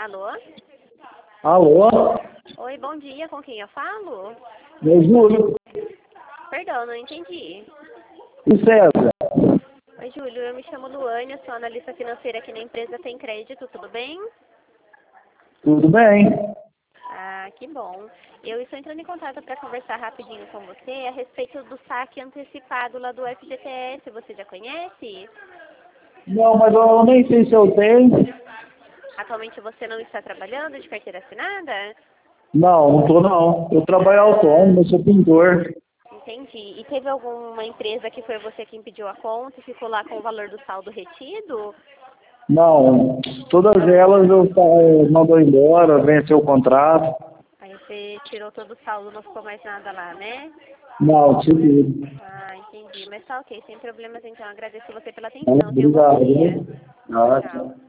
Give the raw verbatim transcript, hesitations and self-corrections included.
Alô? Alô? Oi, bom dia. Com quem eu falo? Meu Júlio. Perdão, não entendi. E César? Oi, Júlio. Eu me chamo Luane, eu sou analista financeira aqui na empresa Tem Crédito. Tudo bem? Tudo bem? Ah, que bom. Eu estou entrando em contato para conversar rapidinho com você a respeito do saque antecipado lá do F G T S. Você já conhece? Não, mas eu nem sei se eu tenho. Atualmente você não está trabalhando de carteira assinada? Não, não tô não. Eu trabalho autônomo, eu sou pintor. Entendi. E teve alguma empresa que foi você quem pediu a conta e ficou lá com o valor do saldo retido? Não, todas elas eu eh, mandou embora, venceu o contrato. Aí você tirou todo o saldo, não ficou mais nada lá, né? Não, tive. Ah, entendi. Mas tá ok, sem problemas então. Agradeço você pela Ah, atenção. Tenha um bom obrigado. dia. Viu? Ah, Tchau. tchau.